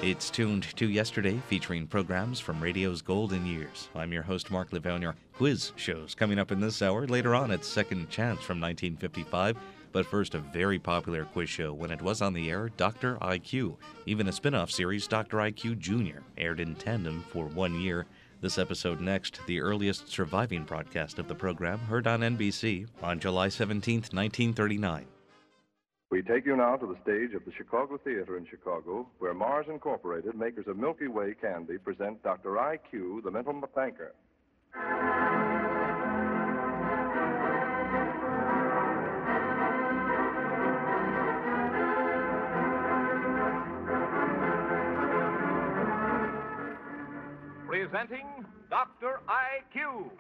It's Tuned to Yesterday, featuring programs from radio's golden years. I'm your host, Mark Levonier. Quiz shows coming up in this hour. Later on, it's Second Chance from 1955. But first, a very popular quiz show when it was on the air, Dr. IQ. Even a spin-off series, Dr. IQ Jr., aired in tandem for 1 year. This episode next, the earliest surviving broadcast of the program, heard on NBC on July 17th, 1939. We take you now to the stage of the Chicago Theater in Chicago, where Mars Incorporated, makers of Milky Way candy, present Dr. IQ, the mental banker. Presenting Dr. IQ.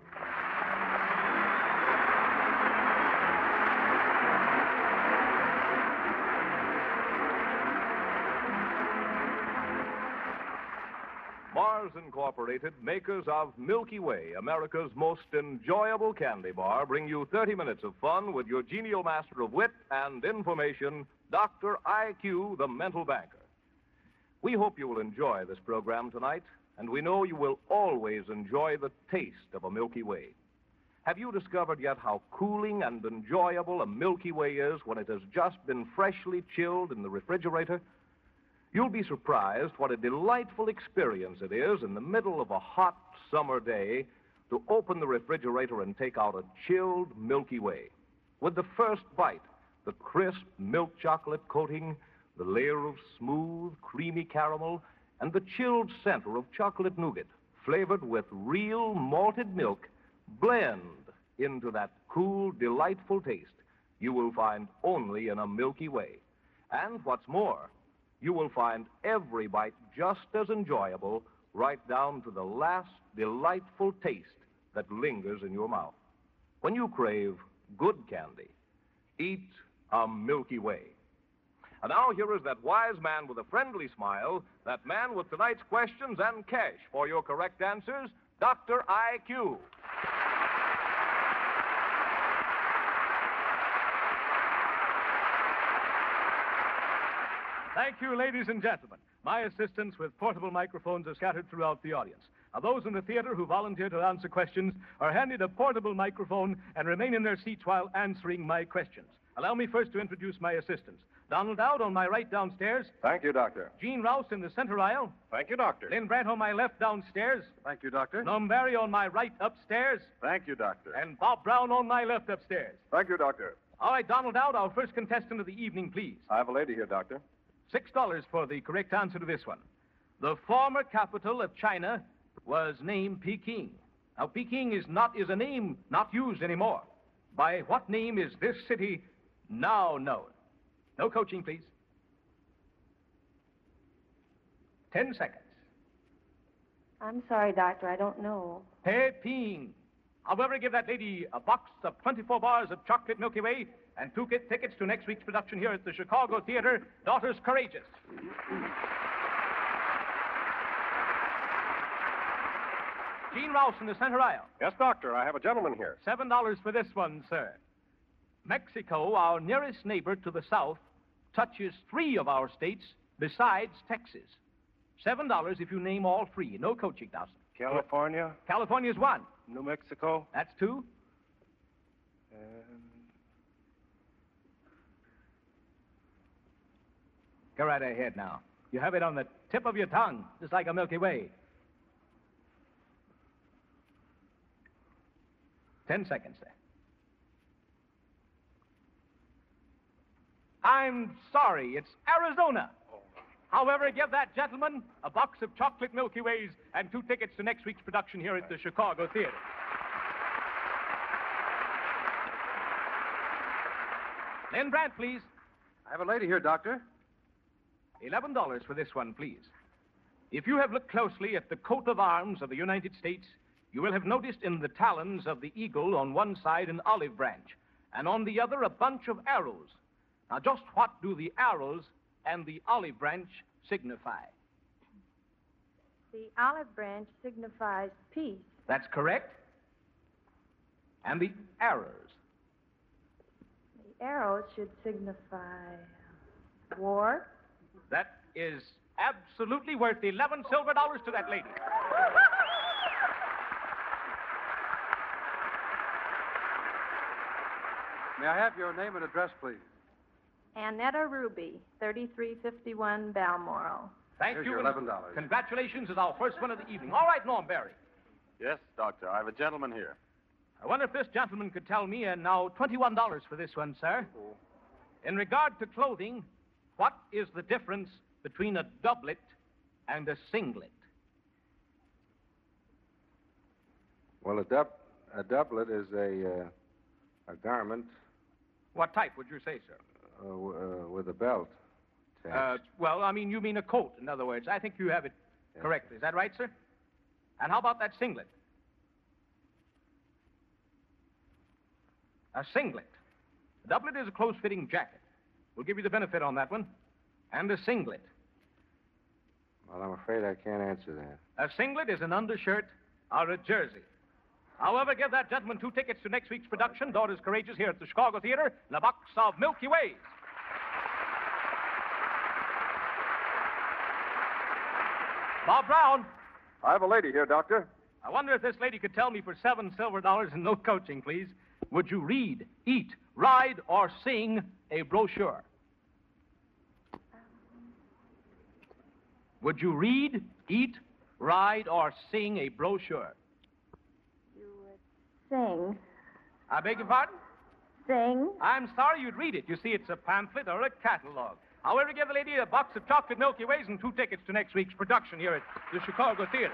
Mars Incorporated, makers of Milky Way, America's most enjoyable candy bar, bring you 30 minutes of fun with your genial master of wit and information, Dr. IQ, the mental banker. We hope you will enjoy this program tonight, and we know you will always enjoy the taste of a Milky Way. Have you discovered yet how cooling and enjoyable a Milky Way is when it has just been freshly chilled in the refrigerator? You'll be surprised what a delightful experience it is in the middle of a hot summer day to open the refrigerator and take out a chilled Milky Way. With the first bite, the crisp milk chocolate coating, the layer of smooth, creamy caramel, and the chilled center of chocolate nougat, flavored with real malted milk, blend into that cool, delightful taste you will find only in a Milky Way. And what's more, you will find every bite just as enjoyable, right down to the last delightful taste that lingers in your mouth. When you crave good candy, eat a Milky Way. And now here is that wise man with a friendly smile, that man with tonight's questions and cash for your correct answers, Dr. IQ. Thank you, ladies and gentlemen. My assistants with portable microphones are scattered throughout the audience. Now, those in the theater who volunteer to answer questions are handed a portable microphone and remain in their seats while answering my questions. Allow me first to introduce my assistants. Donald Dowd on my right downstairs. Thank you, Doctor. Gene Rouse in the center aisle. Thank you, Doctor. Lynn Brandt on my left downstairs. Thank you, Doctor. Norm Barry on my right upstairs. Thank you, Doctor. And Bob Brown on my left upstairs. Thank you, Doctor. All right, Donald Dowd, our first contestant of the evening, please. I have a lady here, Doctor. $6 for the correct answer to this one. The former capital of China was named Peking. Now, Peking is a name not used anymore. By what name is this city now known? No coaching, please. 10 seconds. I'm sorry, Doctor, I don't know. Peking. However, give that lady a box of 24 bars of chocolate Milky Way and 2 tickets to next week's production here at the Chicago Theater, Daughters Courageous. Gene Rouse in the center aisle. Yes, Doctor. I have a gentleman here. $7 for this one, sir. Mexico, our nearest neighbor to the south, touches 3 of our states besides Texas. $7 if you name all 3. No coaching, Dawson. California. California's 1. New Mexico. That's 2. Go right ahead now. You have it on the tip of your tongue, just like a Milky Way. 10 seconds there. I'm sorry, it's Arizona. However, give that gentleman a box of chocolate Milky Ways and 2 tickets to next week's production here at the Chicago Theater. Lynn Brandt, please. I have a lady here, Doctor. $11 for this one, please. If you have looked closely at the coat of arms of the United States, you will have noticed in the talons of the eagle on one side an olive branch, and on the other a bunch of arrows. Now, just what do the arrows and the olive branch signify? The olive branch signifies peace. That's correct. And the arrows? The arrows should signify war. That is Absolutely worth 11 silver dollars to that lady. May I have your name and address, please? Annetta Ruby, 3351 Balmoral. Thank Here's you. your $11. Congratulations as our first one of the evening. All right, Norm Barry. Yes, Doctor. I have a gentleman here. I wonder if this gentleman could tell me, and now $21 for this one, sir. In regard to clothing, what is the difference between a doublet and a singlet? Well, a doublet is a garment What type would you say, sir? with a belt. Well, I mean, you mean a coat, in other words. I think you have it correctly. Is that right, sir? And how about that singlet? A singlet. A doublet is a close-fitting jacket. We'll give you the benefit on that one. And a singlet. Well, I'm afraid I can't answer that. A singlet is an undershirt or a jersey. However, give that gentleman 2 tickets to next week's production, Daughters Courageous, here at the Chicago Theater, and a box of Milky Ways. Bob Brown, I have a lady here, Doctor. I wonder if this lady could tell me for $7 silver and no coaching, please. Would you read, eat, ride, or sing a brochure? Would you read, eat, ride, or sing a brochure? You would sing. I beg your pardon? Sing? I'm sorry you'd read it. You see, it's a pamphlet or a catalog. However, give the lady a box of chocolate Milky Ways and 2 tickets to next week's production here at the Chicago Theater.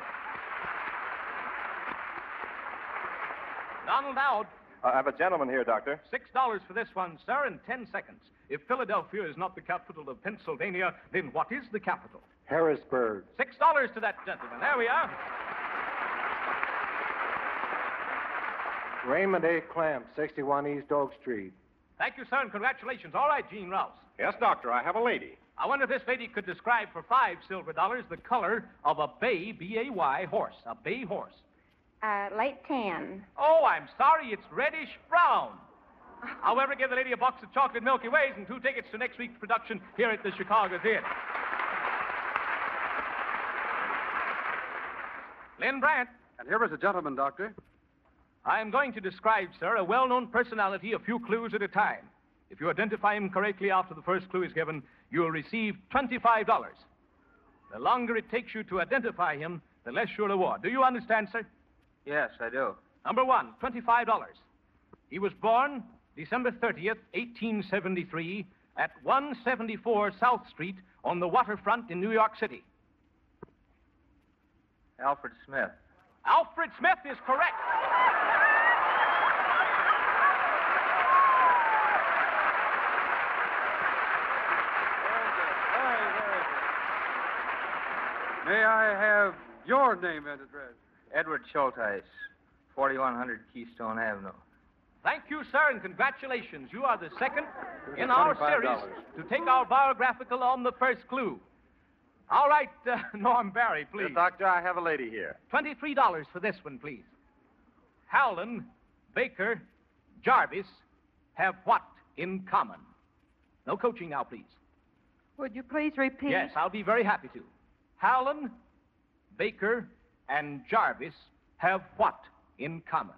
Donald Dowd, I have a gentleman here, Doctor. $6 for this one, sir, in 10 seconds. If Philadelphia is not the capital of Pennsylvania, then what is the capital? Harrisburg. $6 to that gentleman. There we are. Raymond A. Clamp, 61 East Oak Street. Thank you, sir, and congratulations. All right, Gene Rouse. Yes, Doctor, I have a lady. I wonder if this lady could describe for $5 silver the color of a bay, B-A-Y, horse. A bay horse. Light tan. Oh, I'm sorry, it's reddish brown. However, give the lady a box of chocolate Milky Ways and 2 tickets to next week's production here at the Chicago Theater. Lynn Brandt. And here is a gentleman, Doctor. I am going to describe, sir, a well-known personality a few clues at a time. If you identify him correctly after the first clue is given, you will receive $25. The longer it takes you to identify him, the less your reward. Do you understand, sir? Yes, I do. Number 1, $25. He was born December 30th, 1873, at 174 South Street on the waterfront in New York City. Alfred Smith. Alfred Smith is correct. May I have your name and address? Edward Schulteis, 4100 Keystone Avenue. Thank you, sir, and congratulations. You are the second in our series to take our biographical on the first clue. All right, Norm Barry, please. Yes, Doctor, I have a lady here. $23 for this one, please. Howland, Baker, Jarvis have what in common? No coaching now, please. Would you please repeat? Yes, I'll be very happy to. Howland, Baker, and Jarvis have what in common?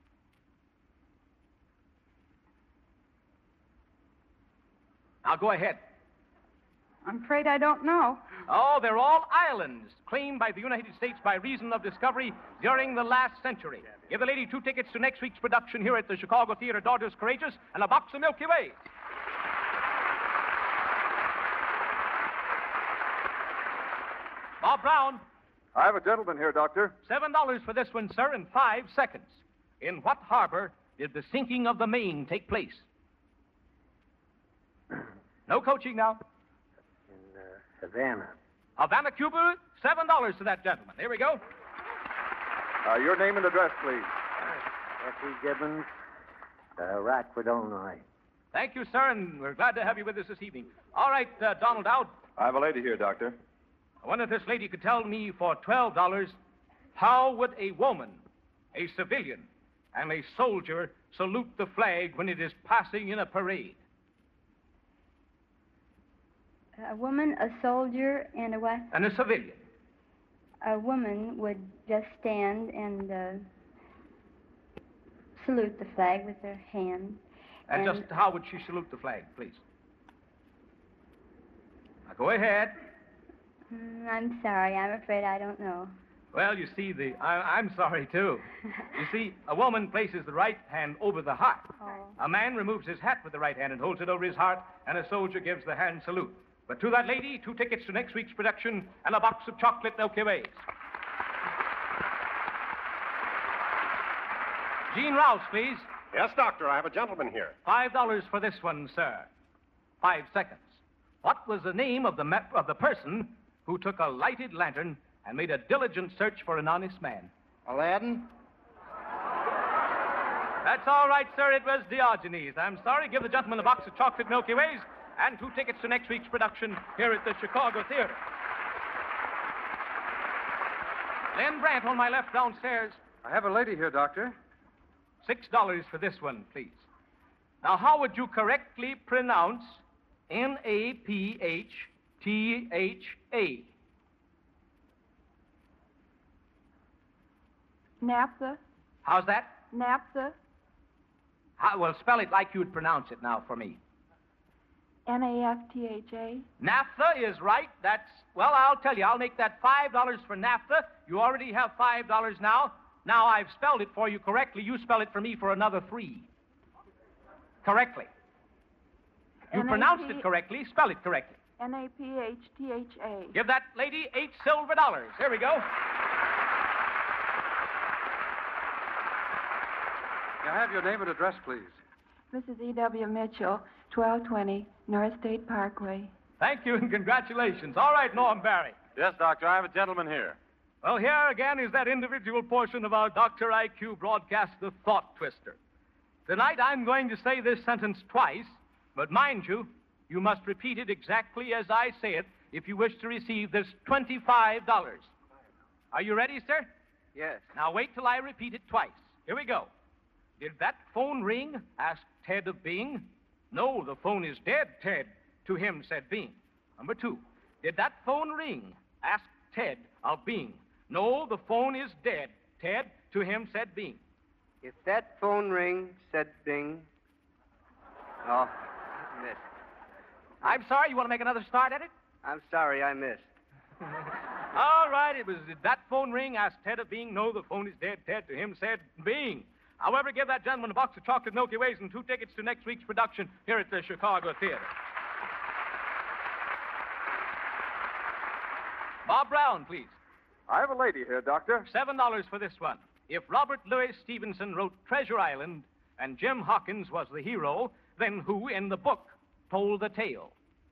Now, go ahead. I'm afraid I don't know. Oh, they're all islands claimed by the United States by reason of discovery during the last century. Give the lady 2 tickets to next week's production here at the Chicago Theater, Daughters Courageous, and a box of Milky Way. Bob Brown. I have a gentleman here, Doctor. $7 for this one, sir, in 5 seconds. In what harbor did the sinking of the Maine take place? No coaching now. In Havana. Havana, Cuba, $7 to that gentleman. Here we go. Your name and address, please. F.E. Gibbons, Rockford, Illinois. Thank you, sir, and we're glad to have you with us this evening. All right, Donald Dowd. I have a lady here, Doctor. I wonder if this lady could tell me for $12 how would a woman, a civilian, and a soldier salute the flag when it is passing in a parade? A woman, a soldier, and a what? And a civilian. A woman would just stand and salute the flag with her hand. And just how would she salute the flag, please? Now, go ahead. I'm sorry. I'm afraid I don't know. Well, you see, I'm sorry, too. You see, a woman places the right hand over the heart. Oh. A man removes his hat with the right hand and holds it over his heart, and a soldier gives the hand salute. But to that lady, 2 tickets to next week's production and a box of chocolate Milky Ways. Gene Rouse, please. Yes, Doctor, I have a gentleman here. $5 for this one, sir. 5 seconds. What was the name of the person who took a lighted lantern and made a diligent search for an honest man? Aladdin? That's all right, sir. It was Diogenes. I'm sorry. Give the gentleman a box of chocolate Milky Ways and 2 tickets to next week's production here at the Chicago Theater. Len Brandt on my left downstairs. I have a lady here, Doctor. $6 for this one, please. Now, how would you correctly pronounce N-A-P-H-T-H-A? Naphtha. How's that? Naphtha. Well, spell it like you'd pronounce it now for me. N-A-F-T-H-A. Naphtha is right. Well, I'll tell you. I'll make that $5 for naphtha. You already have $5 now. Now I've spelled it for you correctly. You spell it for me for another $3. Correctly. You pronounced it correctly. Spell it correctly. N-A-P-H-T-H-A. Give that lady $8 silver. Here we go. May I have your name and address, please? Mrs. E.W. Mitchell, 1220 North State Parkway. Thank you and congratulations. All right, Norm Barry. Yes, Doctor, I have a gentleman here. Well, here again is that individual portion of our Dr. IQ broadcast, the Thought Twister. Tonight I'm going to say this sentence twice, but mind you, you must repeat it exactly as I say it if you wish to receive this $25. Are you ready, sir? Yes. Now wait till I repeat it twice. Here we go. Did that phone ring? Asked Ted of Bing. No, the phone is dead, Ted. To him said Bing. Number 2. Did that phone ring? Asked Ted of Bing. No, the phone is dead, Ted. To him said Bing. If that phone rings, said Bing. Oh, missed. I'm sorry, you want to make another start at it? I'm sorry, I missed. All right, it was, did that phone ring? Asked Ted of Bing. No, the phone is dead, Ted. To him said Bing. However, give that gentleman a box of chocolate Milky Ways and 2 tickets to next week's production here at the Chicago Theater. Bob Brown, please. I have a lady here, Doctor. $7 for this one. If Robert Louis Stevenson wrote Treasure Island and Jim Hawkins was the hero, then who in the book told the tale?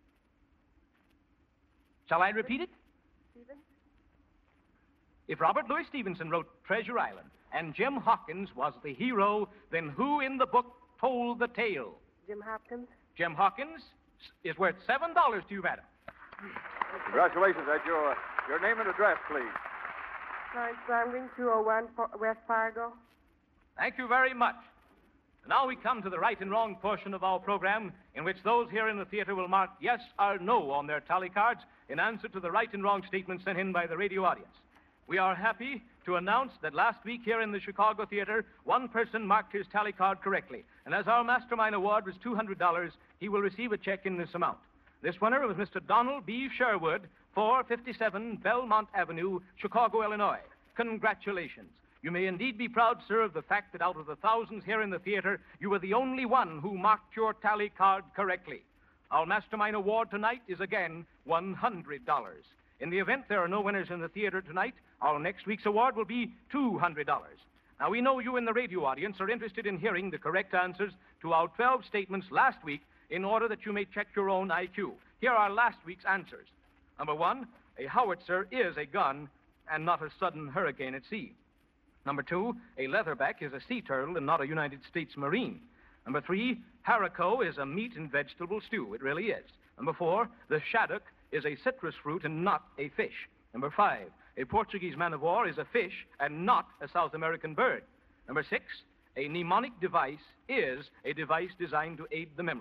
Shall I repeat it? Stephen? If Robert Louis Stevenson wrote Treasure Island and Jim Hawkins was the hero, then who in the book told the tale? Jim Hopkins? Jim Hawkins is worth $7 to you, madam. Congratulations, Ed. Your name and address, please. Florence Bromwing, 201 West Fargo. Thank you very much. Now we come to the right and wrong portion of our program, in which those here in the theater will mark yes or no on their tally cards in answer to the right and wrong statements sent in by the radio audience. We are happy to announce that last week here in the Chicago Theater, one person marked his tally card correctly. And as our Mastermind Award was $200, he will receive a check in this amount. This winner was Mr. Donald B. Sherwood, 457 Belmont Avenue, Chicago, Illinois. Congratulations. You may indeed be proud, sir, of the fact that out of the thousands here in the theater, you were the only one who marked your tally card correctly. Our Mastermind Award tonight is again $100. In the event there are no winners in the theater tonight, our next week's award will be $200. Now, we know you in the radio audience are interested in hearing the correct answers to our 12 statements last week in order that you may check your own IQ. Here are last week's answers. Number 1, a howitzer is a gun and not a sudden hurricane at sea. Number 2, a leatherback is a sea turtle and not a United States Marine. Number 3, haricot is a meat and vegetable stew. It really is. Number 4, the shaddock is a citrus fruit and not a fish. Number 5, a Portuguese man-of-war is a fish and not a South American bird. Number 6, a mnemonic device is a device designed to aid the memory.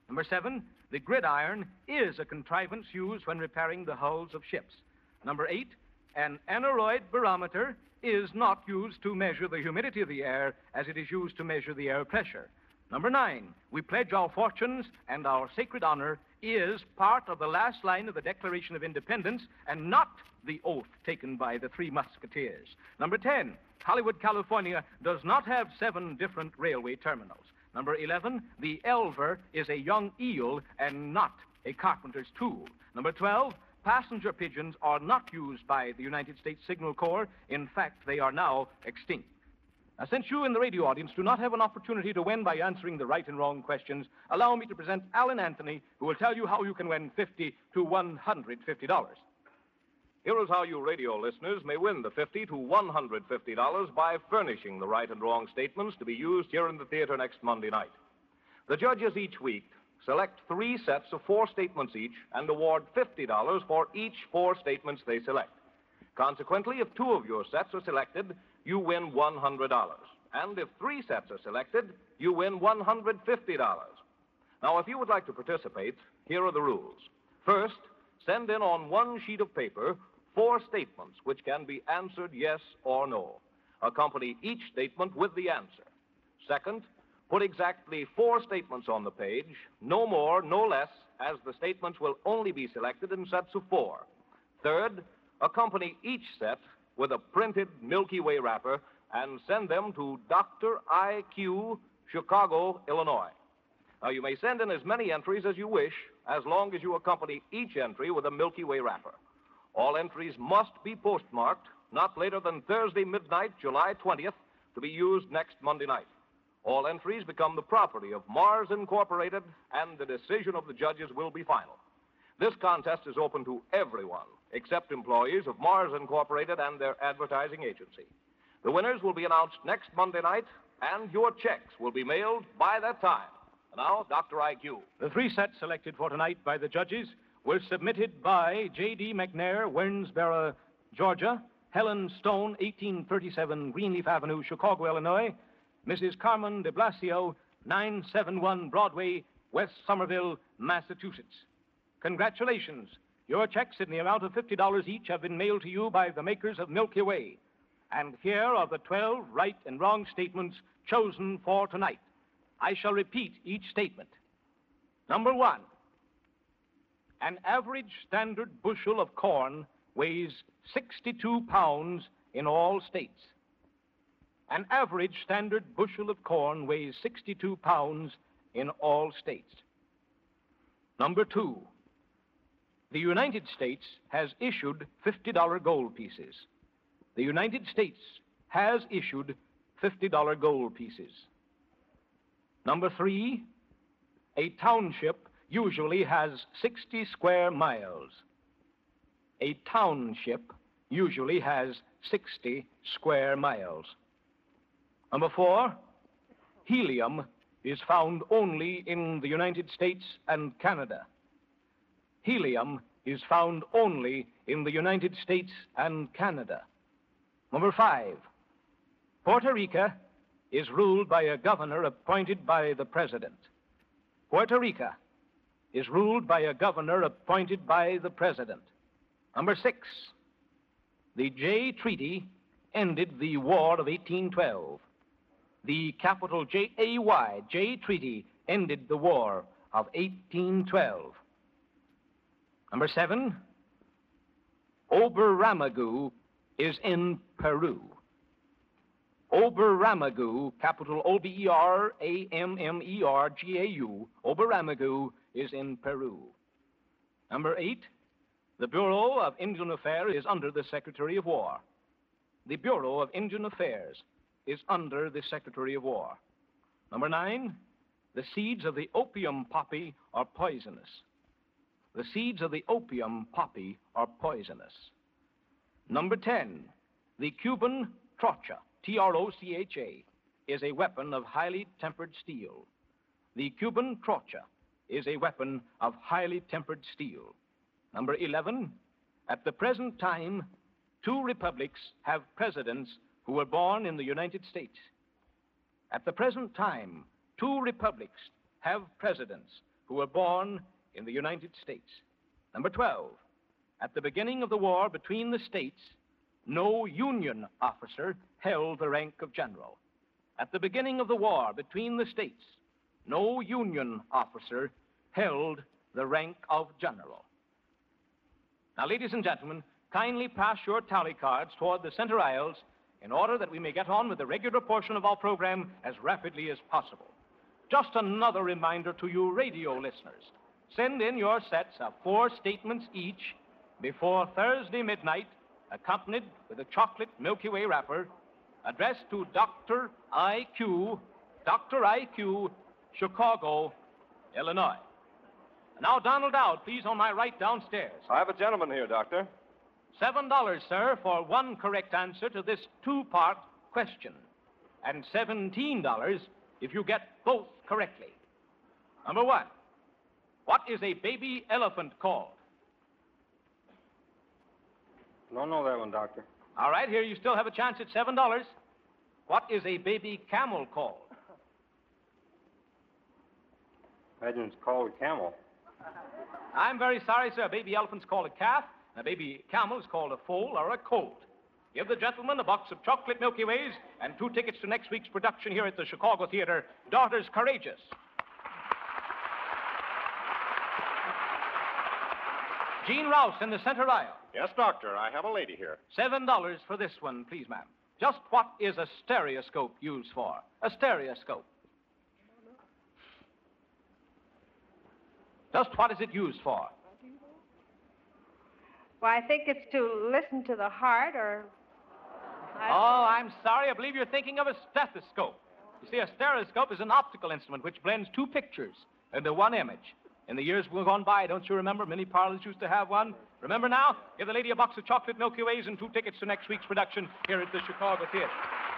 Number 7, the gridiron is a contrivance used when repairing the hulls of ships. Number 8, an aneroid barometer is not used to measure the humidity of the air as it is used to measure the air pressure. Number 9, we pledge our fortunes and our sacred honor is part of the last line of the Declaration of Independence and not the oath taken by the Three Musketeers. Number 10, Hollywood, California does not have 7 different railway terminals. Number 11, the elver is a young eel and not a carpenter's tool. Number 12, passenger pigeons are not used by the United States Signal Corps. In fact, they are now extinct. Now, since you in the radio audience do not have an opportunity to win by answering the right and wrong questions, allow me to present Alan Anthony, who will tell you how you can win $50 to $150. Here is how you radio listeners may win the $50 to $150 by furnishing the right and wrong statements to be used here in the theater next Monday night. The judges each week select 3 sets of 4 statements each and award $50 for each 4 statements they select. Consequently, if 2 of your sets are selected, you win $100. And if 3 sets are selected, you win $150. Now, if you would like to participate, here are the rules. First, send in on 1 sheet of paper 4 statements which can be answered yes or no. Accompany each statement with the answer. Second, put exactly 4 statements on the page, no more, no less, as the statements will only be selected in sets of 4. Third, accompany each set with a printed Milky Way wrapper and send them to Dr. I.Q., Chicago, Illinois. Now, you may send in as many entries as you wish, as long as you accompany each entry with a Milky Way wrapper. All entries must be postmarked not later than Thursday midnight, July 20th, to be used next Monday night. All entries become the property of Mars Incorporated, and the decision of the judges will be final. This contest is open to everyone, except employees of Mars Incorporated and their advertising agency. The winners will be announced next Monday night, and your checks will be mailed by that time. And now, Dr. I.Q. The 3 sets selected for tonight by the judges were submitted by J.D. McNair, Wernsboro, Georgia, Helen Stone, 1837 Greenleaf Avenue, Chicago, Illinois, Mrs. Carmen de Blasio, 971 Broadway, West Somerville, Massachusetts. Congratulations. Your checks in the amount of $50 each have been mailed to you by the makers of Milky Way. And here are the 12 right and wrong statements chosen for tonight. I shall repeat each statement. Number 1, an average standard bushel of corn weighs 62 pounds in all states. An average standard bushel of corn weighs 62 pounds in all states. Number 2, the United States has issued $50 gold pieces. The United States has issued $50 gold pieces. Number 3, a township usually has 60 square miles. A township usually has 60 square miles. Number 4, helium is found only in the United States and Canada. Helium is found only in the United States and Canada. Number 5, Puerto Rico is ruled by a governor appointed by the president. Puerto Rico is ruled by a governor appointed by the president. Number 6, the Jay Treaty ended the War of 1812. The capital J-A-Y, Jay Treaty, ended the War of 1812. Number 7, Oberammergau is in Peru. Oberammergau, capital O-B-E-R-A-M-M-E-R-G-A-U, Oberammergau is in Peru. Number 8, the Bureau of Indian Affairs is under the Secretary of War. The Bureau of Indian Affairs is under the Secretary of War. Number 9, the seeds of the opium poppy are poisonous. The seeds of the opium poppy are poisonous. Number 10, the Cuban trocha, T-R-O-C-H-A, is a weapon of highly tempered steel. The Cuban trocha is a weapon of highly tempered steel. Number 11, at the present time, 2 republics have presidents who were born in the United States. At the present time, 2 republics have presidents who were born in the United States. Number 12, at the beginning of the war between the states, no Union officer held the rank of general. At the beginning of the war between the states, no Union officer held the rank of general. Now, ladies and gentlemen, kindly pass your tally cards toward the center aisles in order that we may get on with the regular portion of our program as rapidly as possible. Just another reminder to you radio listeners. Send in your sets of 4 statements each before Thursday midnight, accompanied with a chocolate Milky Way wrapper, addressed to Dr. IQ, Chicago, Illinois. Now, Donald Dowd, please, on my right downstairs. I have a gentleman here, Doctor. $7, sir, for one correct answer to this 2-part question. And $17 if you get both correctly. Number 1, what is a baby elephant called? Don't know that one, Doctor. All right, here you still have a chance at $7. What is a baby camel called? Imagine it's called a camel. I'm very sorry, sir. A baby elephant's called a calf, and a baby camel is called a foal or a colt. Give the gentleman a box of chocolate Milky Ways and 2 tickets to next week's production here at the Chicago Theater, Daughters Courageous. Gene Rouse in the center aisle. Yes, Doctor. I have a lady here. $7 for this one, please, ma'am. Just what is a stereoscope used for? A stereoscope. Just what is it used for? Well, I think it's to listen to the heart or... Oh, I'm sorry. I believe you're thinking of a stethoscope. You see, a stereoscope is an optical instrument which blends 2 pictures into one image. In the years gone by, don't you remember? Many parlors used to have one. Remember now? Give the lady a box of chocolate Milky Ways and 2 tickets to next week's production here at the Chicago Theater.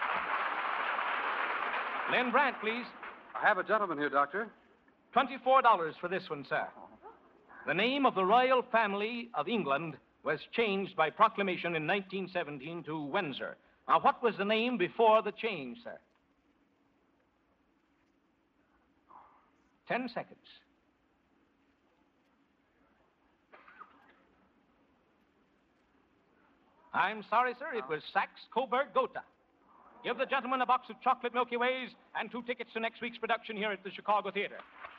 Lynn Brandt, please. I have a gentleman here, Doctor. $24 for this one, sir. The name of the royal family of England was changed by proclamation in 1917 to Windsor. Now, what was the name before the change, sir? 10 seconds. I'm sorry, sir. It was Saxe-Coburg-Gotha. Give the gentleman a box of chocolate Milky Ways and 2 tickets to next week's production here at the Chicago Theater.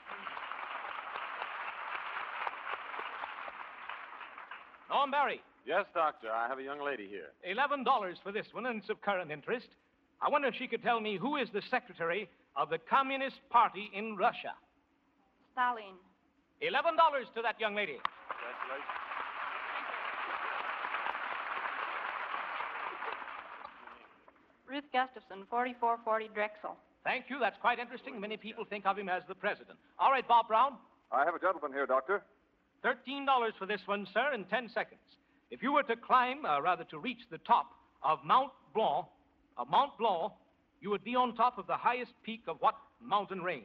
Noam Barry. Yes, Doctor. I have a young lady here. $11 for this one, and it's of current interest. I wonder if she could tell me who is the secretary of the Communist Party in Russia. Stalin. $11 to that young lady. Congratulations. Ruth Gustafson, 4440 Drexel. Thank you. That's quite interesting. Many people think of him as the president. All right, Bob Brown. I have a gentleman here, Doctor. $13 for this one, sir, in 10 seconds. If you were to climb, to reach the top of Mount Blanc, you would be on top of the highest peak of what mountain range?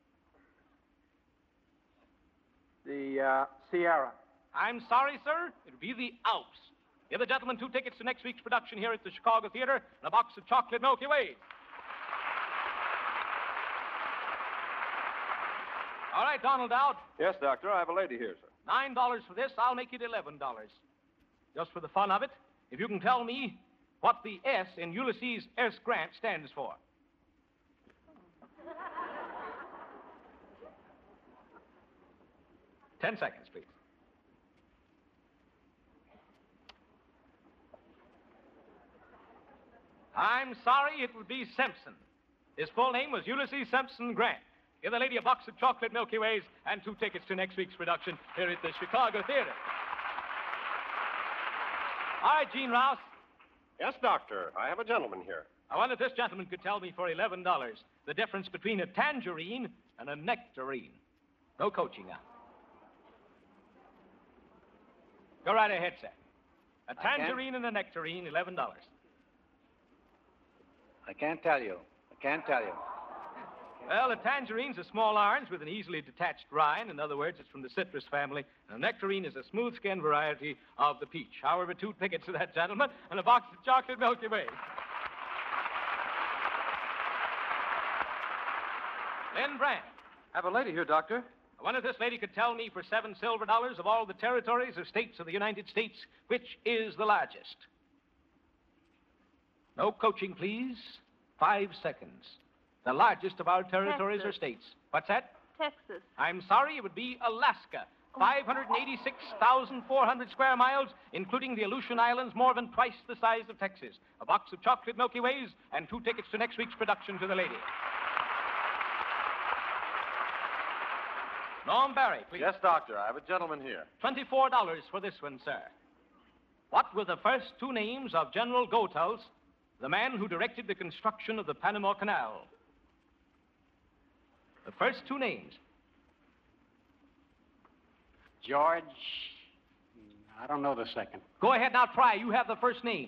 The Sierra. I'm sorry, sir. It would be the Alps. Give the gentleman 2 tickets to next week's production here at the Chicago Theater and a box of chocolate Milky Ways. All right, Donald Dowd. Yes, Doctor. I have a lady here, sir. $9 for this. I'll make it $11. Just for the fun of it, if you can tell me what the S in Ulysses S. Grant stands for. $10 seconds, please. I'm sorry, it would be Simpson. His full name was Ulysses Simpson Grant. Give the lady a box of chocolate Milky Ways and 2 tickets to next week's production here at the Chicago Theater. All right, Gene Rouse. Yes, Doctor. I have a gentleman here. I wonder if this gentleman could tell me for $11 the difference between a tangerine and a nectarine. No coaching now. Go right ahead, sir. A tangerine and a nectarine, $11. I can't tell you. Well, a tangerine's a small orange with an easily detached rind. In other words, it's from the citrus family. And a nectarine is a smooth-skinned variety of the peach. However, 2 tickets to that gentleman and a box of chocolate Milky Way. Lynn Brandt. I have a lady here, Doctor. I wonder if this lady could tell me for $7 silver of all the territories or states of the United States, which is the largest? No coaching, please. 5 seconds. The largest of our territories or states. What's that? Texas. I'm sorry, it would be Alaska. 586,400 square miles, including the Aleutian Islands, more than twice the size of Texas. A box of chocolate Milky Ways and 2 tickets to next week's production to the lady. Norm Barry, please. Yes, Doctor. I have a gentleman here. $24 for this one, sir. What were the first 2 names of General Goethals, the man who directed the construction of the Panama Canal? The first 2 names. George. I don't know the second. Go ahead now, try. You have the first name.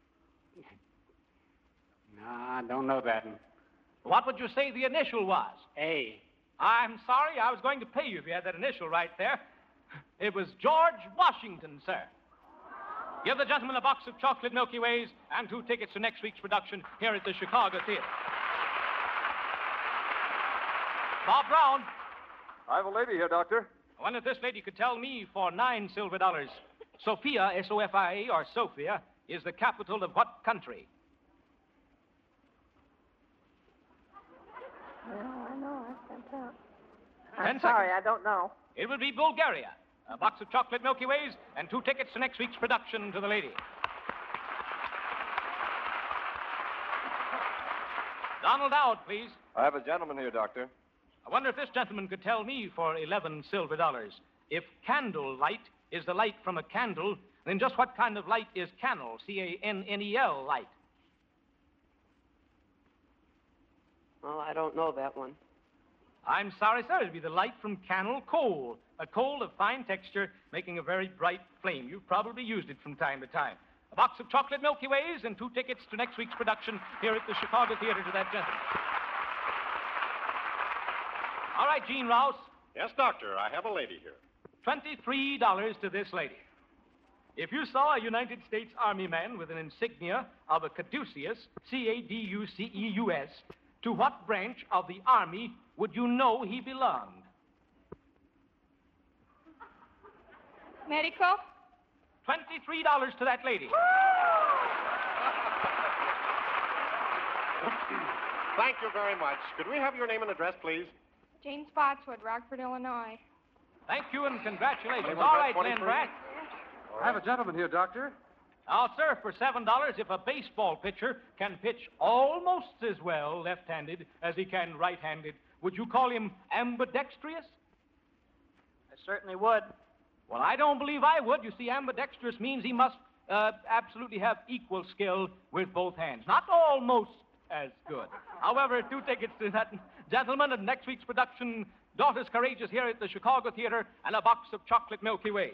No, I don't know that one. What would you say the initial was? A. I'm sorry, I was going to pay you if you had that initial right there. It was George Washington, sir. Give the gentleman a box of chocolate Milky Ways and 2 tickets to next week's production here at the Chicago Theater. Bob Brown. I have a lady here, Doctor. I wonder if this lady could tell me for $9 silver. Sofia, S-O-F-I-A, or Sofia, is the capital of what country? Well, I know. I can't tell. 10 I'm sorry, seconds. I don't know. It would be Bulgaria. A box of chocolate Milky Ways and 2 tickets to next week's production to the lady. Donald Dowd, please. I have a gentleman here, Doctor. I wonder if this gentleman could tell me for $11 silver. If candle light is the light from a candle, then just what kind of light is cannel, C-A-N-N-E-L, light? Well, I don't know that one. I'm sorry, sir. It'd be the light from cannel coal, a coal of fine texture making a very bright flame. You've probably used it from time to time. A box of chocolate Milky Ways and 2 tickets to next week's production here at the Chicago Theater to that gentleman. All right, Gene Rouse. Yes, Doctor. I have a lady here. $23 to this lady. If you saw a United States Army man with an insignia of a caduceus, C-A-D-U-C-E-U-S, to what branch of the Army would you know he belonged? Medical? $23 to that lady. Thank you very much. Could we have your name and address, please? Jane Spotswood, Rockford, Illinois. Thank you and congratulations. Name All and right, address, Glenn 23? Pratt. I have a gentleman here, Doctor. Now, sir, for $7, if a baseball pitcher can pitch almost as well left-handed as he can right-handed, would you call him ambidextrous? I certainly would. Well, I don't believe I would. You see, ambidextrous means he must absolutely have equal skill with both hands. Not almost as good. However, 2 tickets to that gentleman of next week's production, Daughters Courageous, here at the Chicago Theater, and a box of chocolate Milky Ways.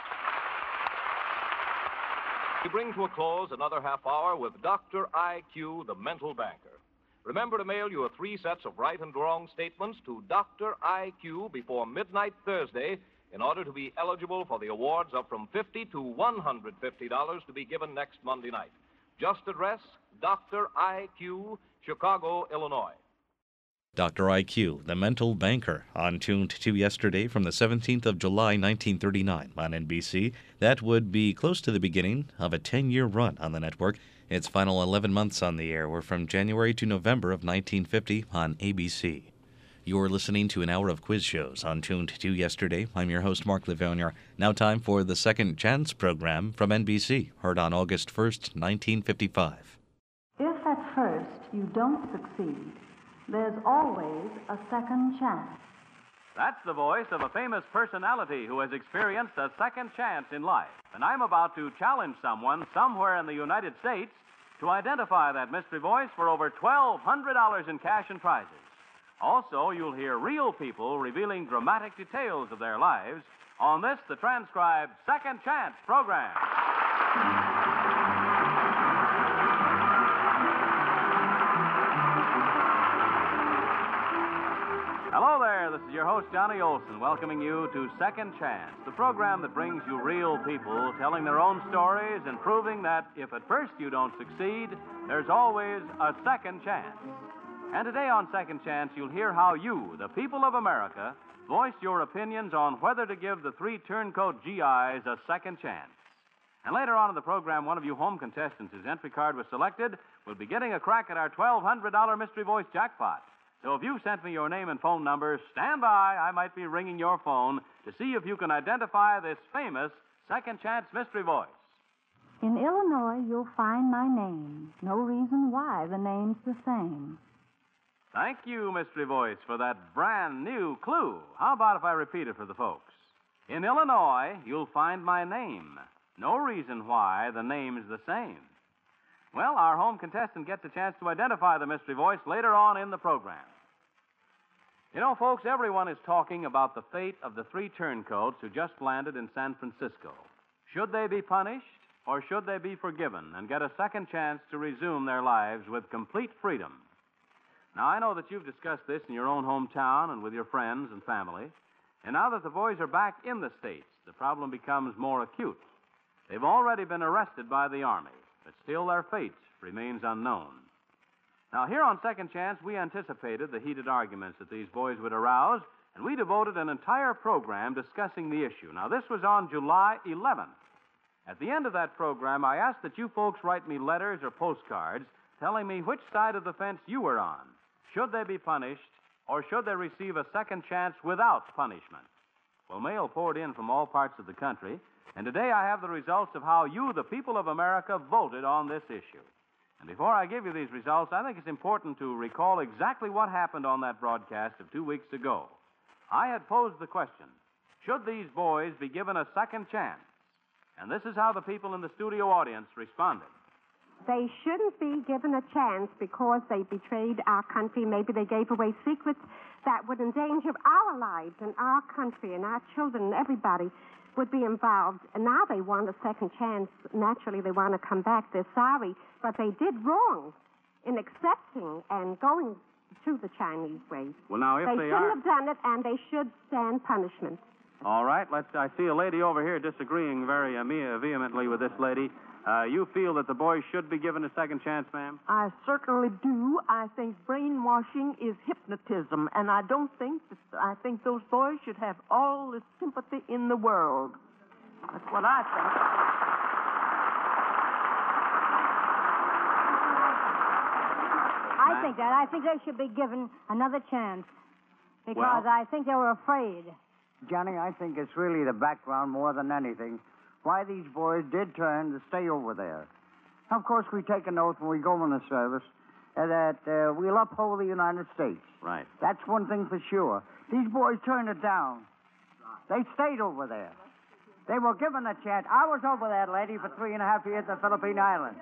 We bring to a close another half hour with Dr. I.Q., the mental banker. Remember to mail your 3 sets of right and wrong statements to Dr. I.Q. before midnight Thursday in order to be eligible for the awards of from $50 to $150 to be given next Monday night. Just address Dr. I.Q., Chicago, Illinois. Dr. I.Q., the mental banker, on Tuned to Yesterday from the 17th of July, 1939 on NBC. That would be close to the beginning of a 10-year run on the network. Its final 11 months on the air were from January to November of 1950 on ABC. You're listening to an hour of quiz shows on Tuned to Yesterday. I'm your host, Mark Livonier. Now time for the Second Chance program from NBC, heard on August 1st, 1955. If at first you don't succeed, there's always a second chance. That's the voice of a famous personality who has experienced a second chance in life. And I'm about to challenge someone somewhere in the United States to identify that mystery voice for over $1,200 in cash and prizes. Also, you'll hear real people revealing dramatic details of their lives on this, the transcribed Second Chance program. Hello there, this is your host, Johnny Olson, welcoming you to Second Chance, the program that brings you real people telling their own stories and proving that if at first you don't succeed, there's always a second chance. And today on Second Chance, you'll hear how you, the people of America, voice your opinions on whether to give the 3 turncoat GIs a second chance. And later on in the program, one of you home contestants whose entry card was selected will be getting a crack at our $1,200 Mystery Voice jackpot. So if you've sent me your name and phone number, stand by. I might be ringing your phone to see if you can identify this famous Second Chance Mystery Voice. In Illinois, you'll find my name. No reason why the name's the same. Thank you, Mystery Voice, for that brand new clue. How about if I repeat it for the folks? In Illinois, you'll find my name. No reason why the name's the same. Well, our home contestant gets a chance to identify the Mystery Voice later on in the program. You know, folks, everyone is talking about the fate of the 3 turncoats who just landed in San Francisco. Should they be punished, or should they be forgiven and get a second chance to resume their lives with complete freedom? Now, I know that you've discussed this in your own hometown and with your friends and family. And now that the boys are back in the States, the problem becomes more acute. They've already been arrested by the Army, but still their fate remains unknown. Now, here on Second Chance, we anticipated the heated arguments that these boys would arouse, and we devoted an entire program discussing the issue. Now, this was on July 11th. At the end of that program, I asked that you folks write me letters or postcards telling me which side of the fence you were on. Should they be punished, or should they receive a second chance without punishment? Well, mail poured in from all parts of the country, and today I have the results of how you, the people of America, voted on this issue. And before I give you these results, I think it's important to recall exactly what happened on that broadcast of 2 weeks ago. I had posed the question, should these boys be given a second chance? And this is how the people in the studio audience responded. They shouldn't be given a chance because they betrayed our country. Maybe they gave away secrets that would endanger our lives and our country and our children and everybody would be involved. And now they want a second chance. Naturally, they want to come back. They're sorry, but they did wrong in accepting and going to the Chinese way. Well, now, if they shouldn't have done it, and they should stand punishment. All right. I see a lady over here disagreeing very vehemently with this lady. You feel that the boys should be given a second chance, ma'am? I certainly do. I think brainwashing is hypnotism, and I think those boys should have all the sympathy in the world. That's what I think. I think that. I think they should be given another chance because I think they were afraid. Johnny, I think it's really the background more than anything. Why these boys did turn to stay over there. Of course, we take an oath when we go in the service that we'll uphold the United States. Right. That's one thing for sure. These boys turned it down. They stayed over there. They were given a chance. I was over there, lady, for 3.5 years at Philippine Islands.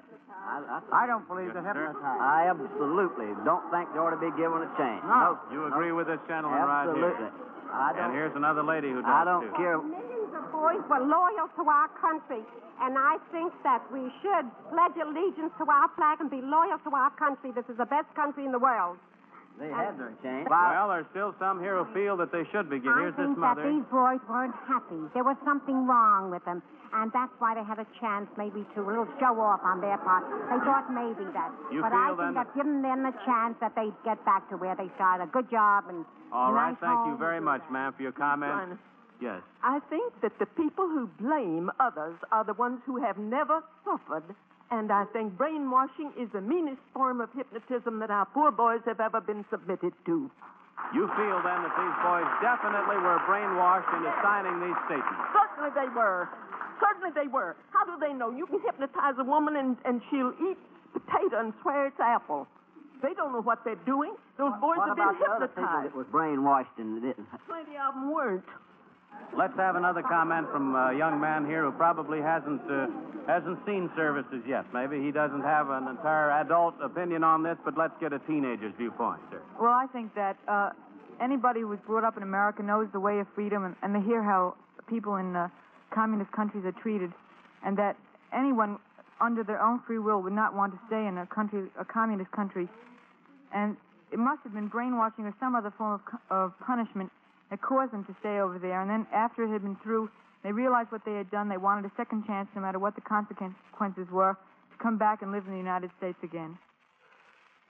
I don't believe they have. I absolutely don't think they ought to be given a chance. No. You agree with this gentleman right here? Absolutely. And here's another lady who does, I don't care. Millions of boys were loyal to our country, and I think that we should pledge allegiance to our flag and be loyal to our country. This is the best country in the world. They had their chance. Well, there's still some here who feel that they should be given. Here's this mother. I think that these boys weren't happy. There was something wrong with them, and that's why they had a chance maybe to a little show off on their part. They thought maybe that. But I think that giving them a chance that they'd get back to where they started. A good job and all right, nice thank you home. very much, ma'am, for your comment. Yes. I think that the people who blame others are the ones who have never suffered. And I think brainwashing is the meanest form of hypnotism that our poor boys have ever been submitted to. You feel, then, that these boys definitely were brainwashed into signing these statements? Certainly they were. Certainly they were. How do they know? You can hypnotize a woman and she'll eat potato and swear it's apple. They don't know what they're doing. Those boys have been hypnotized. What about the other people that was brainwashed and didn't? Plenty of them weren't. Let's have another comment from a young man here who probably hasn't seen services yet. Maybe he doesn't have an entire adult opinion on this, but let's get a teenager's viewpoint, sir. Well, I think that anybody who was brought up in America knows the way of freedom, and they hear how people in communist countries are treated, and that anyone under their own free will would not want to stay in a communist country. And it must have been brainwashing or some other form of punishment that caused them to stay over there. And then after it had been through, they realized what they had done. They wanted a second chance, no matter what the consequences were, to come back and live in the United States again.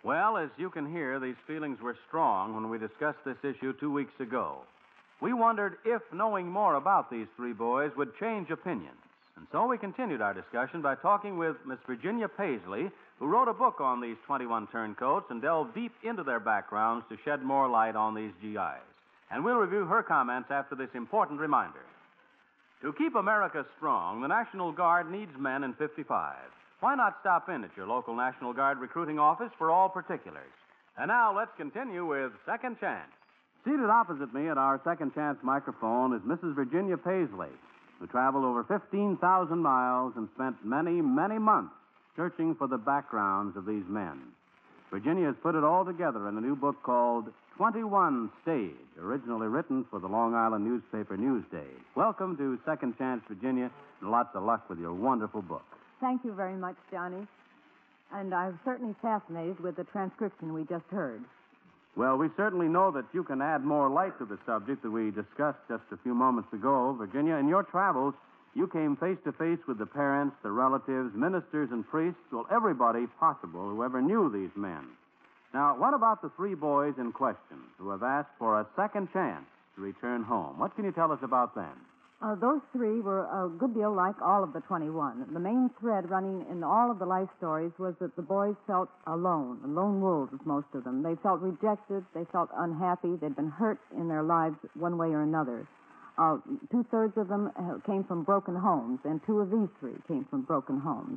Well, as you can hear, these feelings were strong when we discussed this issue 2 weeks ago. We wondered if knowing more about these three boys would change opinions. And so we continued our discussion by talking with Miss Virginia Paisley, who wrote a book on these 21 turncoats and delved deep into their backgrounds to shed more light on these GIs. And we'll review her comments after this important reminder. To keep America strong, the National Guard needs men in 55. Why not stop in at your local National Guard recruiting office for all particulars? And now let's continue with Second Chance. Seated opposite me at our Second Chance microphone is Mrs. Virginia Paisley, who traveled over 15,000 miles and spent many, many months searching for the backgrounds of these men. Virginia has put it all together in a new book called 21 Stage, originally written for the Long Island newspaper Newsday. Welcome to Second Chance, Virginia, and lots of luck with your wonderful book. Thank you very much, Johnny. And I'm certainly fascinated with the transcription we just heard. Well, we certainly know that you can add more light to the subject that we discussed just a few moments ago. Virginia, in your travels, you came face to face with the parents, the relatives, ministers, and priests, well, everybody possible who ever knew these men. Now, what about the three boys in question who have asked for a second chance to return home? What can you tell us about them? Those three were a good deal like all of the 21. The main thread running in all of the life stories was that the boys felt alone, lone wolves, most of them. They felt rejected. They felt unhappy. They'd been hurt in their lives one way or another. Two-thirds of them came from broken homes, and two of these three came from broken homes.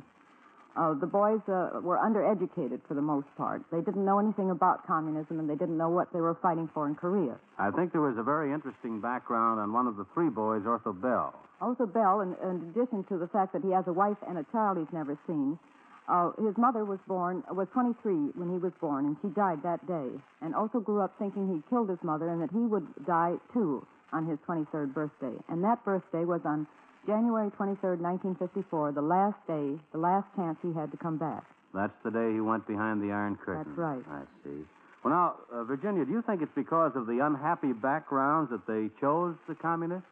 The boys were undereducated for the most part. They didn't know anything about communism, and they didn't know what they were fighting for in Korea. I think there was a very interesting background on one of the three boys, Otho Bell. Otho Bell, in addition to the fact that he has a wife and a child he's never seen, his mother was 23 when he was born, and she died that day. And Otho grew up thinking he'd killed his mother and that he would die, too, on his 23rd birthday. And that birthday was on January 23rd, 1954, the last day, the last chance he had to come back. That's the day he went behind the Iron Curtain. That's right. I see. Well, now, Virginia, do you think it's because of the unhappy backgrounds that they chose the communists?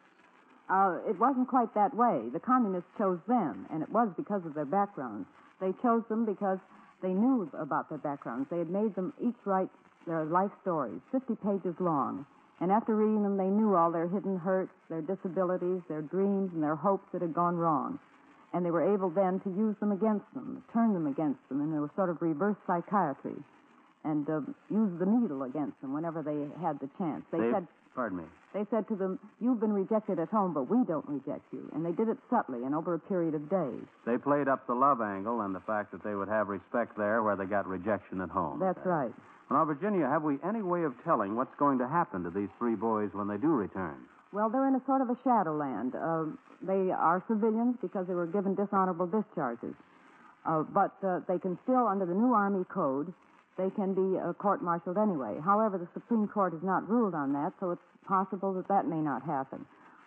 It wasn't quite that way. The communists chose them, and it was because of their backgrounds. They chose them because they knew about their backgrounds. They had made them each write their life stories, 50 pages long. And after reading them, they knew all their hidden hurts, their disabilities, their dreams, and their hopes that had gone wrong. And they were able then to use them against them, turn them against them in a sort of reverse psychiatry, and use the needle against them whenever they had the chance. Pardon me. They said to them, "You've been rejected at home, but we don't reject you." And they did it subtly and over a period of days. They played up the love angle and the fact that they would have respect there where they got rejection at home. That's right. Now, Virginia, have we any way of telling what's going to happen to these three boys when they do return? Well, they're in a sort of a shadowland. They are civilians because they were given dishonorable discharges. But they can still, under the new Army Code, they can be court-martialed anyway. However, the Supreme Court has not ruled on that, so it's possible that that may not happen.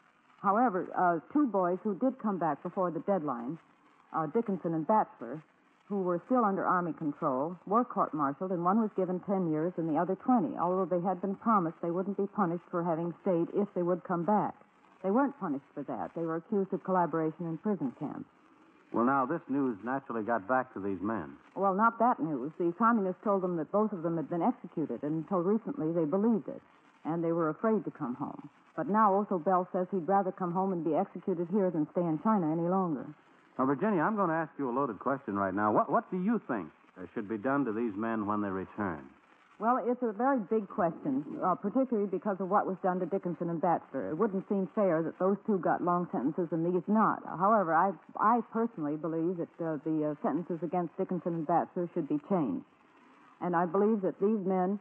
However, two boys who did come back before the deadline, Dickinson and Batchelor, who were still under Army control, were court-martialed, and one was given 10 years and the other 20, although they had been promised they wouldn't be punished for having stayed if they would come back. They weren't punished for that. They were accused of collaboration in prison camps. Well, now, this news naturally got back to these men. Well, not that news. The communists told them that both of them had been executed, and until recently they believed it, and they were afraid to come home. But now Otho Bell says he'd rather come home and be executed here than stay in China any longer. Now, Virginia, I'm going to ask you a loaded question right now. What do you think should be done to these men when they return? Well, it's a very big question, particularly because of what was done to Dickinson and Batchelor. It wouldn't seem fair that those two got long sentences and these not. However, I personally believe that the sentences against Dickinson and Batchelor should be changed. And I believe that these men,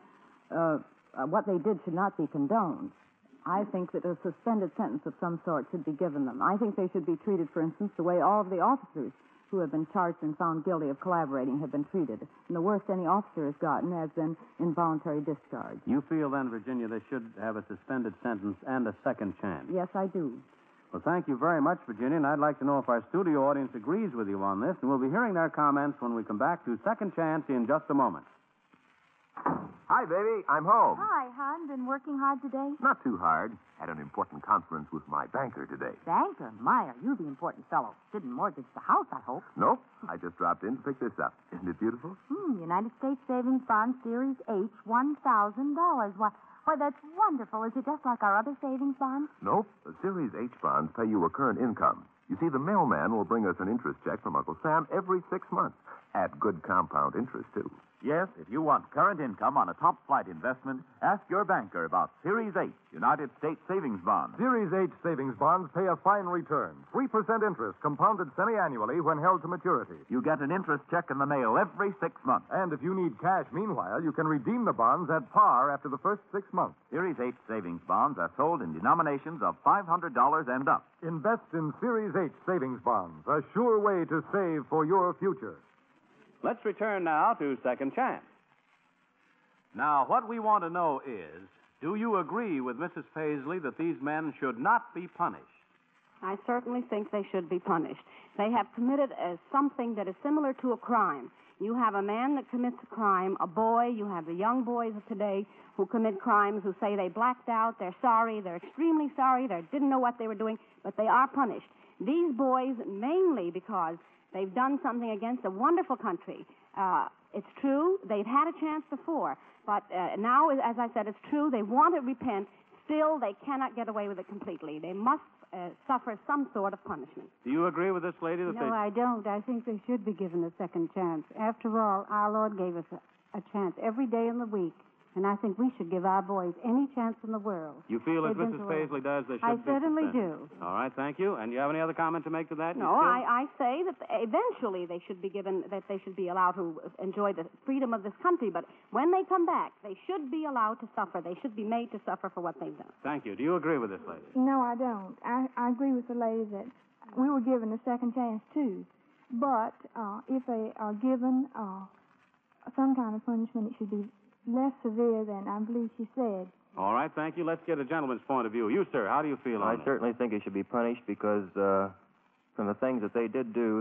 what they did should not be condoned. I think that a suspended sentence of some sort should be given them. I think they should be treated, for instance, the way all of the officers who have been charged and found guilty of collaborating have been treated. And the worst any officer has gotten has been involuntary discharge. You feel then, Virginia, they should have a suspended sentence and a second chance? Yes, I do. Well, thank you very much, Virginia, and I'd like to know if our studio audience agrees with you on this, and we'll be hearing their comments when we come back to Second Chance in just a moment. Hi, baby. I'm home. Hi, hon. Been working hard today? Not too hard. Had an important conference with my banker today. Banker? My, are you the important fellow? Didn't mortgage the house, I hope. Nope. I just dropped in to pick this up. Isn't it beautiful? United States Savings Bond Series H, $1,000. Why, that's wonderful. Is it just like our other savings bonds? Nope. The Series H bonds pay you a current income. You see, the mailman will bring us an interest check from Uncle Sam every 6 months at good compound interest, too. Yes, if you want current income on a top-flight investment, ask your banker about Series H United States Savings Bonds. Series H savings bonds pay a fine return. 3% interest compounded semi-annually when held to maturity. You get an interest check in the mail every 6 months. And if you need cash meanwhile, you can redeem the bonds at par after the first 6 months. Series H savings bonds are sold in denominations of $500 and up. Invest in Series H savings bonds, a sure way to save for your future. Let's return now to Second Chance. Now, what we want to know is, do you agree with Mrs. Paisley that these men should not be punished? I certainly think they should be punished. They have committed something that is similar to a crime. You have a man that commits a crime, a boy, you have the young boys of today who commit crimes, who say they blacked out, they're sorry, they're extremely sorry, they didn't know what they were doing, but they are punished. These boys, mainly because they've done something against a wonderful country. It's true, they've had a chance before, but now, as I said, it's true, they want to repent. Still, they cannot get away with it completely. They must suffer some sort of punishment. Do you agree with this lady? No, I don't. I think they should be given a second chance. After all, our Lord gave us a chance every day in the week. And I think we should give our boys any chance in the world. You feel as Mrs. Paisley does, they should I be certainly suspended. do. All right, thank you. And you have any other comment to make to that? No, I say that eventually they should be given, that they should be allowed to enjoy the freedom of this country. But when they come back, they should be allowed to suffer. They should be made to suffer for what they've done. Thank you. Do you agree with this lady? No, I don't. I agree with the lady that we were given a second chance, too. But if they are given some kind of punishment, it should be less severe than I believe she said. All right, thank you. Let's get a gentleman's point of view. You, sir, how do you feel on I certainly think they should be punished because from the things that they did do,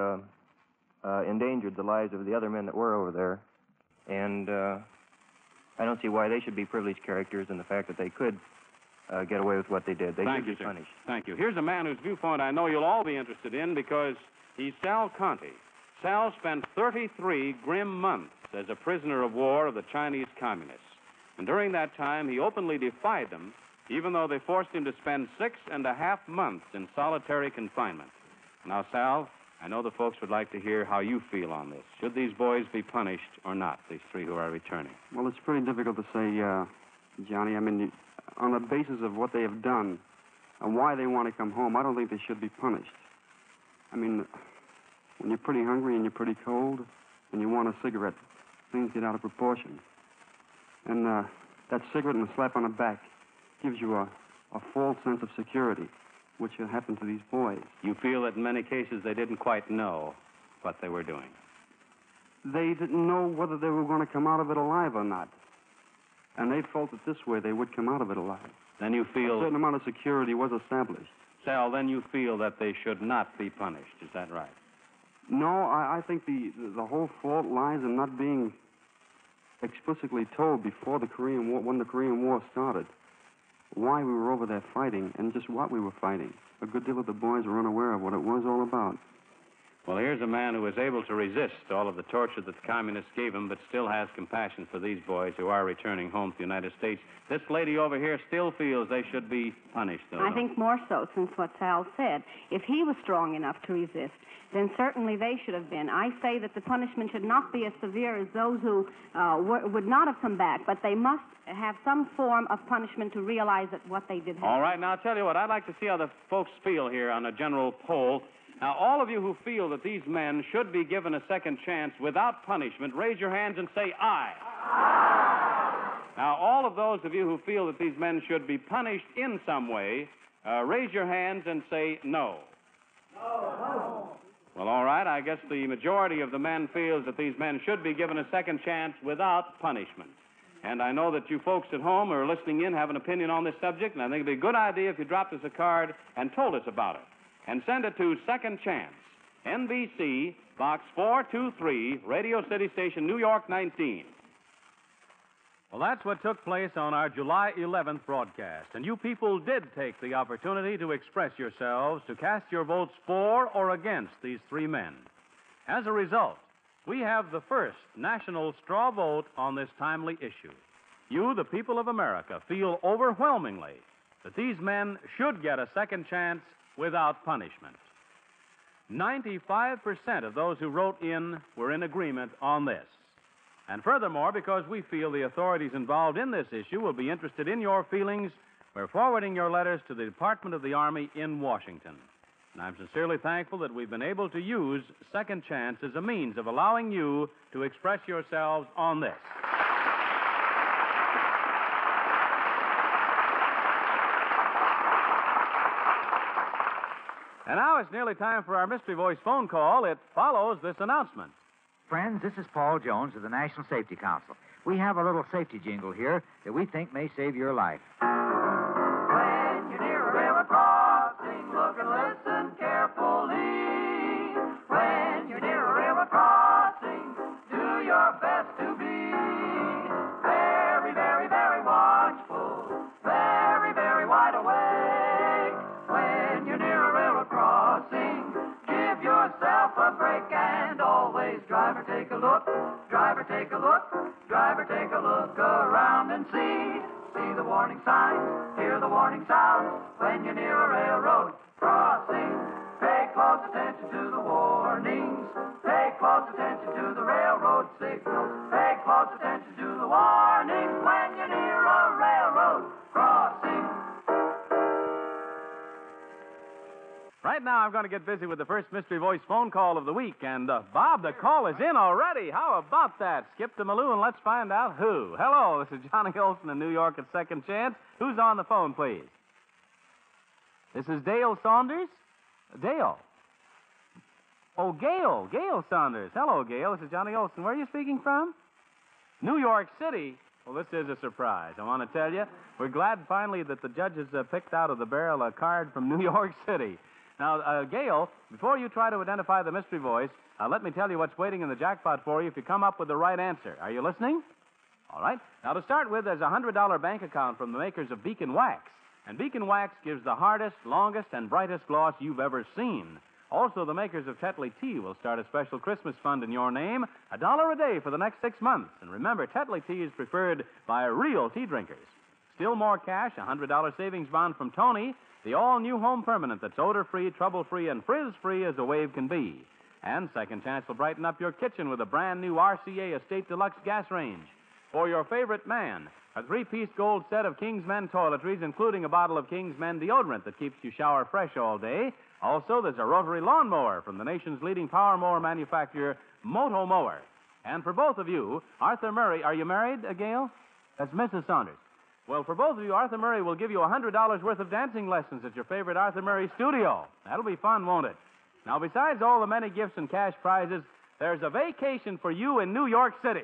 they endangered the lives of the other men that were over there. And I don't see why they should be privileged characters in the fact that they could get away with what they did. They should be punished. Thank you. Here's a man whose viewpoint I know you'll all be interested in because he's Sal Conti. Sal spent 33 grim months as a prisoner of war of the Chinese communists. And during that time, he openly defied them, even though they forced him to spend 6.5 months in solitary confinement. Now, Sal, I know the folks would like to hear how you feel on this. Should these boys be punished or not, these three who are returning? Well, it's pretty difficult to say, Johnny. I mean, on the basis of what they have done and why they want to come home, I don't think they should be punished. I mean, when you're pretty hungry and you're pretty cold and you want a cigarette, things get out of proportion. And that cigarette and a slap on the back gives you a false sense of security, which will happen to these boys. You feel that in many cases they didn't quite know what they were doing. They didn't know whether they were going to come out of it alive or not. And they felt that this way they would come out of it alive. Then you feel... A certain amount of security was established. Sal, then you feel that they should not be punished. Is that right? No, I think the whole fault lies in not being explicitly told before the Korean War, when the Korean War started, why we were over there fighting and just what we were fighting. A good deal of the boys were unaware of what it was all about. Well, here's a man who was able to resist all of the torture that the communists gave him, but still has compassion for these boys who are returning home to the United States. This lady over here still feels they should be punished, though. I think more so, since what Sal said. If he was strong enough to resist, then certainly they should have been. I say that the punishment should not be as severe as those who would not have come back, but they must have some form of punishment to realize that what they did. All right, now I'll tell you what, I'd like to see how the folks feel here on a general poll. Now, all of you who feel that these men should be given a second chance without punishment, raise your hands and say aye. Now, all of those of you who feel that these men should be punished in some way, raise your hands and say no. No. Well, all right, I guess the majority of the men feels that these men should be given a second chance without punishment. And I know that you folks at home who are listening in have an opinion on this subject, and I think it would be a good idea if you dropped us a card and told us about it. And send it to Second Chance, NBC, Box 423, Radio City Station, New York 19. Well, that's what took place on our July 11th broadcast. And you people did take the opportunity to express yourselves, to cast your votes for or against these three men. As a result, we have the first national straw vote on this timely issue. You, the people of America, feel overwhelmingly that these men should get a second chance without punishment. 95% of those who wrote in were in agreement on this. And furthermore, because we feel the authorities involved in this issue will be interested in your feelings, we're forwarding your letters to the Department of the Army in Washington. And I'm sincerely thankful that we've been able to use Second Chance as a means of allowing you to express yourselves on this. And now it's nearly time for our Mystery Voice phone call. It follows this announcement. Friends, this is Paul Jones of the National Safety Council. We have a little safety jingle here that we think may save your life. When you're near a railroad crossing, look and listen carefully. When you're near a railroad crossing, do your best to be very, very, very watchful, very, very wide awake. When you're near a railroad crossing, give yourself a break and always, driver, take a look, driver, take a look, driver, take a look around and see. See the warning signs, hear the warning sounds when you're near a railroad crossing. Pay close attention to the warnings, pay close attention to the railroad signals, pay close attention to the warnings when you're near a railroad crossing. Right now, I'm going to get busy with the first Mystery Voice phone call of the week. And, Bob, the call is in already. How about that? Skip to Malou and let's find out who. Hello, this is Johnny Olson in New York at Second Chance. Who's on the phone, please? This is Dale Saunders? Dale. Oh, Gail. Gail Saunders. Hello, Gail. This is Johnny Olson. Where are you speaking from? New York City. Well, this is a surprise. I want to tell you, we're glad finally that the judges picked out of the barrel a card from New York City. Now, Gail, before you try to identify the Mystery Voice, let me tell you what's waiting in the jackpot for you if you come up with the right answer. Are you listening? All right. Now, to start with, there's a $100 bank account from the makers of Beacon Wax. And Beacon Wax gives the hardest, longest, and brightest gloss you've ever seen. Also, the makers of Tetley Tea will start a special Christmas fund in your name, $1 a day for the next 6 months. And remember, Tetley Tea is preferred by real tea drinkers. Still more cash, a $100 savings bond from Tony, the all-new home permanent that's odor-free, trouble-free, and frizz-free as a wave can be. And Second Chance will brighten up your kitchen with a brand-new RCA Estate Deluxe gas range. For your favorite man, a 3-piece gold set of King's Men toiletries, including a bottle of King's Men deodorant that keeps you shower fresh all day. Also, there's a rotary lawnmower from the nation's leading power mower manufacturer, Moto Mower. And for both of you, Arthur Murray, are you married, Gail? That's Mrs. Saunders. Well, for both of you, Arthur Murray will give you $100 worth of dancing lessons at your favorite Arthur Murray studio. That'll be fun, won't it? Now, besides all the many gifts and cash prizes, there's a vacation for you in New York City.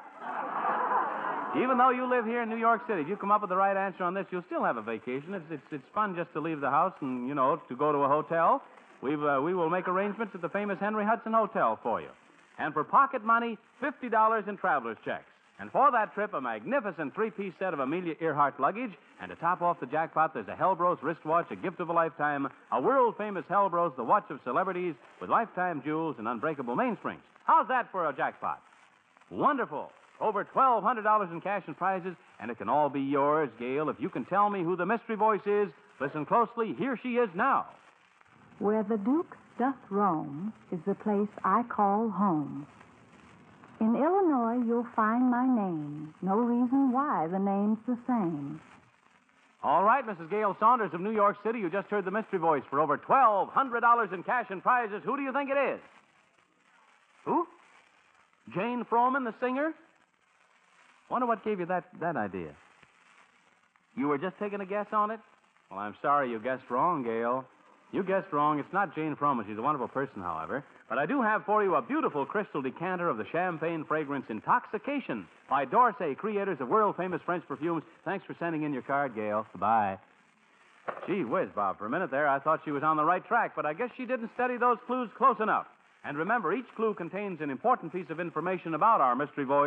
Even though you live here in New York City, if you come up with the right answer on this, you'll still have a vacation. It's fun just to leave the house and, to go to a hotel. We will make arrangements at the famous Henry Hudson Hotel for you. And for pocket money, $50 in traveler's checks. And for that trip, a magnificent 3-piece set of Amelia Earhart luggage. And to top off the jackpot, there's a Hellbros wristwatch, a gift of a lifetime, a world-famous Hellbros, the watch of celebrities, with lifetime jewels and unbreakable mainsprings. How's that for a jackpot? Wonderful. Over $1,200 in cash and prizes, and it can all be yours, Gail, if you can tell me who the Mystery Voice is. Listen closely. Here she is now. Where the Duke doth roam is the place I call home. In Illinois, you'll find my name. No reason why the name's the same. All right, Mrs. Gail Saunders of New York City, you just heard the Mystery Voice for over $1,200 in cash and prizes. Who do you think it is? Who? Jane Froman, the singer? Wonder what gave you that idea. You were just taking a guess on it? Well, I'm sorry you guessed wrong, Gail. You guessed wrong. It's not Jane Froman. She's a wonderful person, however. But I do have for you a beautiful crystal decanter of the champagne fragrance Intoxication by D'Orsay, creators of world-famous French perfumes. Thanks for sending in your card, Gail. Goodbye. Gee whiz, Bob. For a minute there, I thought she was on the right track, but I guess she didn't study those clues close enough. And remember, each clue contains an important piece of information about our Mystery Voice,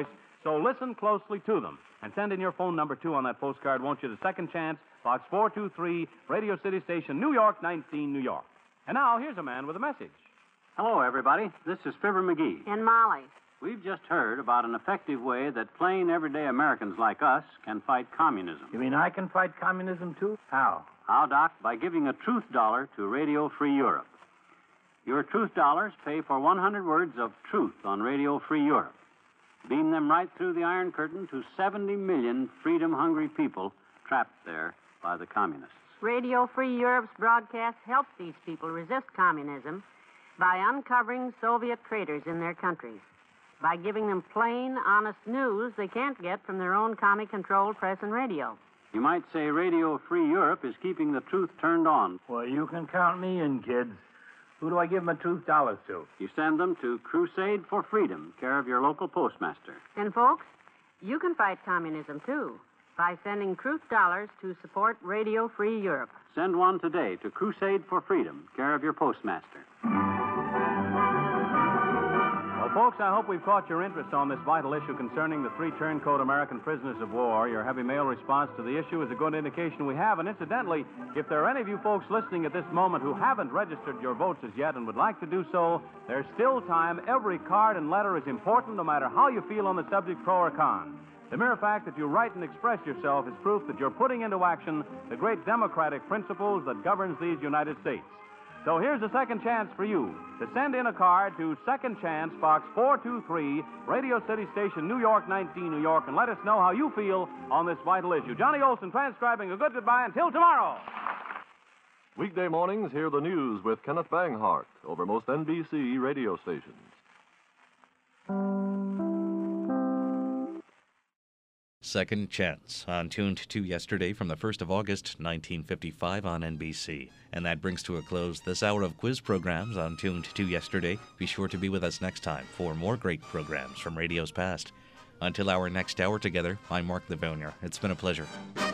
So listen closely to them. And send in your phone number, too, on that postcard, won't you, to Second Chance, Box 423, Radio City Station, New York, 19, New York. And now, here's a man with a message. Hello, everybody. This is Fibber McGee. And Molly. We've just heard about an effective way that plain, everyday Americans like us can fight communism. You mean I can fight communism, too? How? How, Doc? By giving a truth dollar to Radio Free Europe. Your truth dollars pay for 100 words of truth on Radio Free Europe. Beam them right through the Iron Curtain to 70 million freedom-hungry people trapped there by the communists. Radio Free Europe's broadcast helps these people resist communism by uncovering Soviet traitors in their countries, by giving them plain, honest news they can't get from their own commie-controlled press and radio. You might say Radio Free Europe is keeping the truth turned on. Well, you can count me in, kids. Who do I give my truth dollars to? You send them to Crusade for Freedom, care of your local postmaster. And, folks, you can fight communism, too, by sending truth dollars to support Radio Free Europe. Send one today to Crusade for Freedom, care of your postmaster. Well, folks, I hope we've caught your interest on this vital issue concerning the 3 turncoat American prisoners of war. Your heavy mail response to the issue is a good indication we have. And incidentally, if there are any of you folks listening at this moment who haven't registered your votes as yet and would like to do so, there's still time. Every card and letter is important, no matter how you feel on the subject, pro or con. The mere fact that you write and express yourself is proof that you're putting into action the great democratic principles that governs these United States. So here's a second chance for you to send in a card to Second Chance, Box 423, Radio City Station, New York, 19, New York, and let us know how you feel on this vital issue. Johnny Olson transcribing a good goodbye until tomorrow. Weekday mornings, hear the news with Kenneth Banghart over most NBC radio stations. Second Chance, on Tuned to Yesterday from the 1st of August, 1955 on NBC. And that brings to a close this hour of quiz programs on Tuned to Yesterday. Be sure to be with us next time for more great programs from radio's past. Until our next hour together, I'm Mark Livonia. It's been a pleasure.